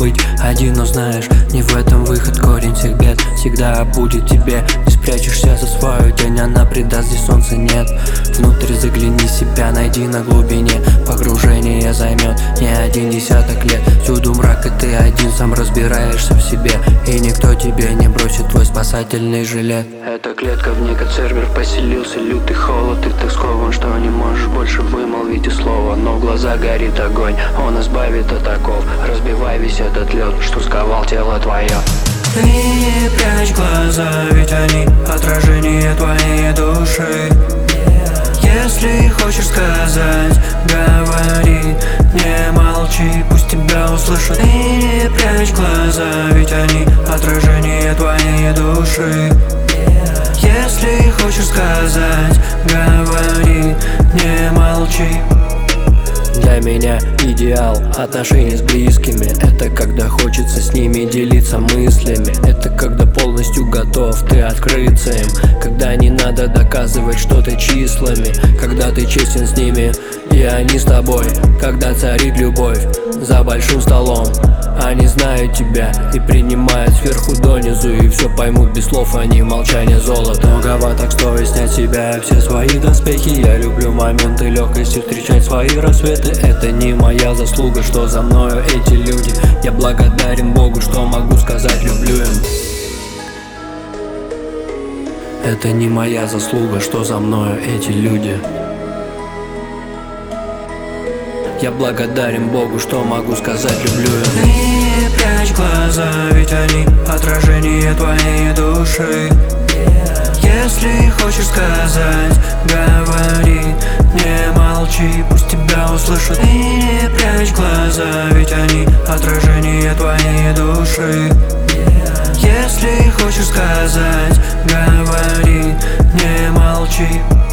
быть один, но знаешь, не в этом выход, корень всех бед всегда будет тебе. Не спрячешься за свою тень, она предаст, здесь солнца нет. Внутрь загляни себя, найди на глубине. Погружение займет не один десяток лет. Всюду мрак, и ты один сам разбираешься в себе, и никто тебе не бросит твой спасательный жилет. Эта клетка, в ней консервер поселился, лютый холод. Ты так скован, что не можешь больше вымолвить и слова, но в глаза горит огонь, он избавит от оков. Разбивай весь этот лед, что сковал тело твое. Ты не прячь глаза, ведь они отражение твоей души. Если хочешь сказать, говори, не молчи, пусть тебя услышат. Ты не прячь глаза, ведь они отражение твоей души. Если хочешь сказать, говори, не молчи. Для меня идеал отношений с близкими — это когда хочется с ними делиться мыслями. Это когда полностью готов ты открыться им, когда не надо доказывать что-то числами, когда ты честен с ними и они с тобой, когда царит любовь за большим столом. Они знают тебя и принимают сверху донизу, и все поймут без слов, они молчание золото. Многовато, так стоит снять с себя все свои доспехи. Я люблю моменты легкости, встречать свои рассветы. Это не моя заслуга, что за мною эти люди. Я благодарен Богу, что могу сказать люблю им. Это не моя заслуга, что за мною эти люди. Я благодарен Богу, что могу сказать люблю им. Ты не прячь глаза, ведь они отражение твоей души. Если хочешь сказать, говори, не молчи, пусть тебя услышат. Ты не прячь глаза, ведь они отражение твоей души. Если хочешь сказать, говори, не молчи.